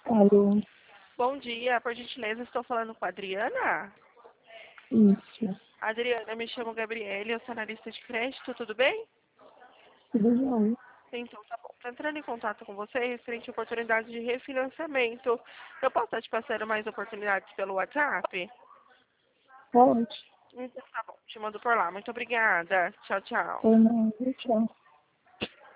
Alô, Bom dia, por gentileza, estou falando com a Adriana. isso, Adriana, me chamo Gabriele, eu sou analista de crédito, tudo bem? tudo bom? Então, tá bom. Tô entrando em contato com você referente a oportunidades de refinanciamento. Eu posso estar te passando mais oportunidades pelo WhatsApp? Pode, Então, tá bom. Te mando por lá. Muito obrigada. Tchau, tchau. ou não, tchau.